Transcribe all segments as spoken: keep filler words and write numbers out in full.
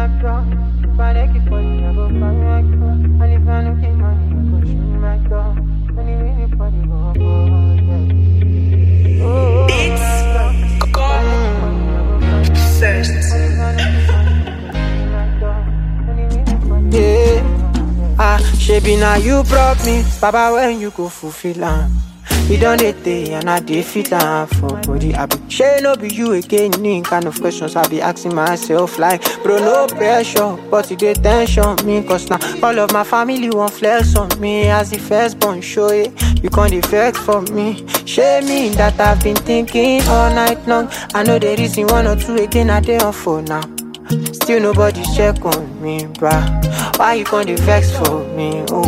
Yeah, ah, shebi now you brought me, Baba, when you go fulfill am. You done it day and I dey feel am for body. I be shey no be you again, any kind of questions I be asking myself like, bro, no pressure, but it dey tension me, cause now all of my family won't flex on me as the first born show it. You can't defect for me, shame me that I've been thinking all night long. I know there is one or two again I dey on for now. Still nobody check on me, bruh. Why you can't vex for me? Oh,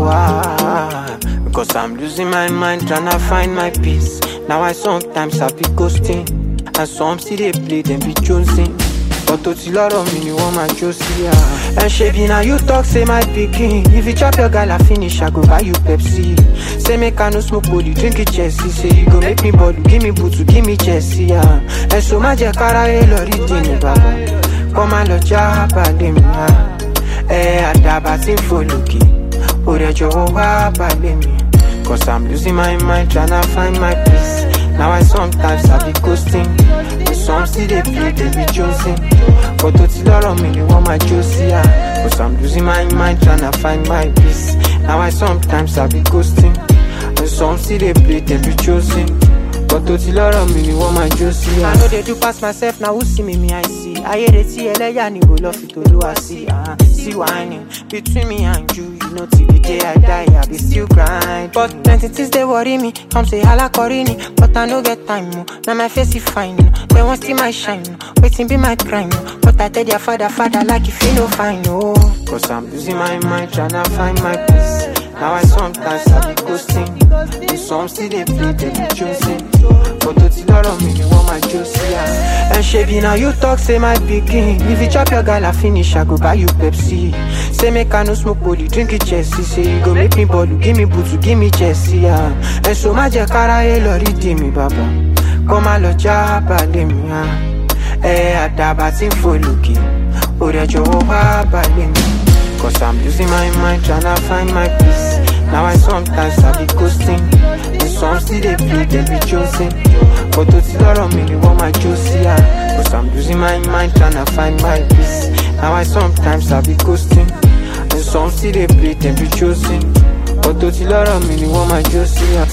why? Because I'm losing my mind, tryna find my peace. Now I sometimes I be ghosting, and some still they play, them be jonesing. But to tell lot of me, you want my Josie, yeah. And shebi now you talk, say my picking. If you chop your girl, I finish, I go buy you Pepsi. Say make I no smoke body, drink it Chelsea. Say you go make me body, give me boots, give me Chelsea, yeah. And so my jekara, eh, lori dini, baba. Come and lodge ya, balem, yeah. Eh, adaba, tin foluki. Orejo, wa, balem, yeah. Cause I'm losing my mind, tryna find my peace. Now I sometimes I be ghosting, and some still they play, they be jonesing. But to tell lot of me, you want my Josie, yeah. Cause I'm losing my mind, tryna find my peace. Now I sometimes I be ghosting, and some still they play, they be jonesing. But to tell lot of me, you want my Josie, yeah. I know they do pass myself, now who see me, me I see. I hear they see Eleya ni go love it to do I see. uh, See whining between me and you, you know till the day I die, I be still grind. But plenty things they worry me, come say hala korini, but I no get time, no. Now my face is fine, no. They won't see my shine, no. Waiting be my crime, no. But I tell their father, father like if you no fine, no. Cause I'm losing my mind, tryna find my peace. Now I sometimes I be ghosting, and some still they play, they be choosing. But to tell lot of me, you want my Josie, yeah. And shebi now you talk, say my picking. If you chop your girl, I finish, I go buy you Pepsi. Say make I no smoke body, drink it Chelsea. Say you go make me body, give me boots, give me Chelsea, yeah. And so my jekara, eh, lori dimi, baba. Come and lodge ya, balem, yeah. Eh, adaba, tin foluki. Orejo, wa, balem, yeah. Cause I'm losing my mind, tryna find my peace. Now I sometimes I be ghosting, and some still they play, they be choosing. But to tell lot of me, you want my Josie, yeah. Cause I'm losing my mind, tryna find my peace. Now I sometimes I be ghosting, and some still they play, they be choosing. But to tell lot of me, you want my Josie, yeah.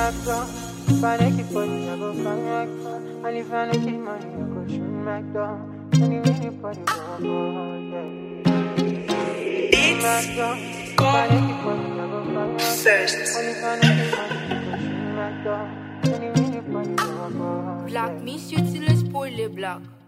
If I make it funny, I go find my car. And if I make it money, I go shoot my door. And if anybody go, go, yeah. It's God obsessed. Black, miss you till le spoil les black.